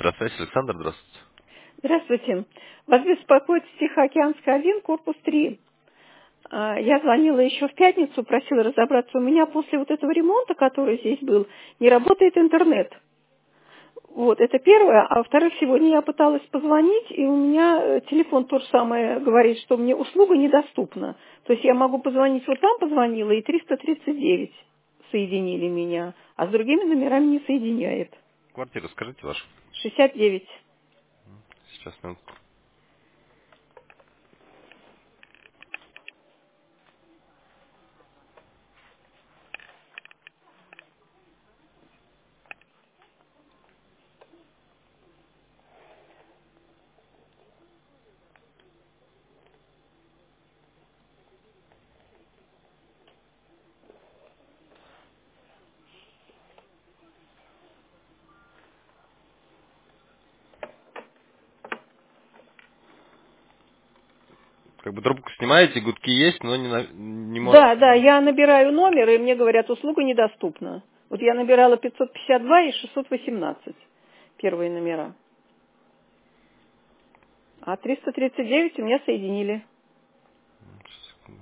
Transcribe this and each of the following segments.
Связь, Александр, здравствуйте. Здравствуйте. Вас беспокоит Тихоокеанский 1, корпус 3. Я звонила еще в пятницу, просила разобраться. У меня после вот этого ремонта, который здесь был, не работает интернет. Вот, это первое. А во-вторых, сегодня я пыталась позвонить, и у меня телефон то же самое говорит, что мне услуга недоступна. То есть я могу позвонить, вот вам позвонила, и 339 соединили меня, а с другими номерами не соединяет. Квартира, скажите вашу. 69. Сейчас минутку. Как бы трубку снимаете, гудки есть, но не может... Да, я набираю номер, и мне говорят, услуга недоступна. Вот я набирала 552 и 618, первые номера. А 339 у меня соединили. Сейчас, секунду.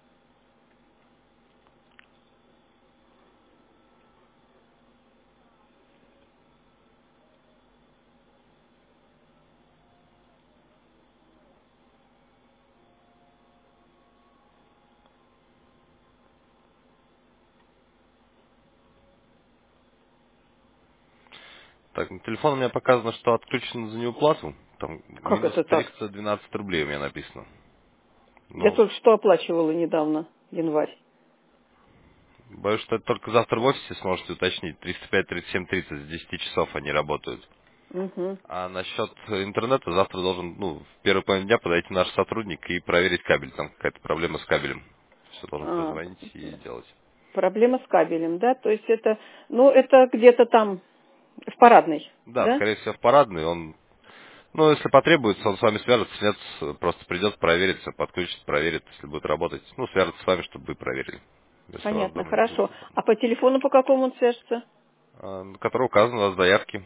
Так, на телефон у меня показано, что отключено за неуплату. Там Как минус это так? 312 рублей у меня написано. Я Ну, только что оплачивала недавно, январь. боюсь, что это только завтра в офисе сможете уточнить. 305-37-30 с 10 часов они работают. Угу. А насчет интернета завтра должен, в первый половине дня подойти наш сотрудник и проверить кабель. Там какая-то проблема с кабелем. Все должен позвонить и делать. Проблема с кабелем, да? То есть это, это где-то там в парадной, Да, да? скорее всего, в парадный. Если потребуется, он с вами свяжется, нет, просто придет, проверит, все подключит, проверит, если будет работать. Свяжется с вами, чтобы вы проверили, если у вас Понятно, дома не будет хорошо. телефона. А по телефону по какому он свяжется? На который указан у вас в заявке.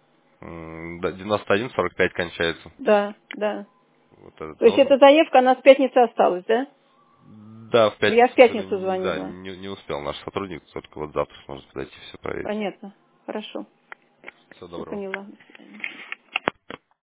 91-45 кончается. Да. Вот этот То есть номер. эта заявка, она с пятницы осталась, да? Да, в Я пятницу, в к пятницу сожалению, звонила. не успел наш сотрудник, только вот завтра сможет подойти все проверить. Понятно. Хорошо. Всего Все доброго. поняла. До свидания.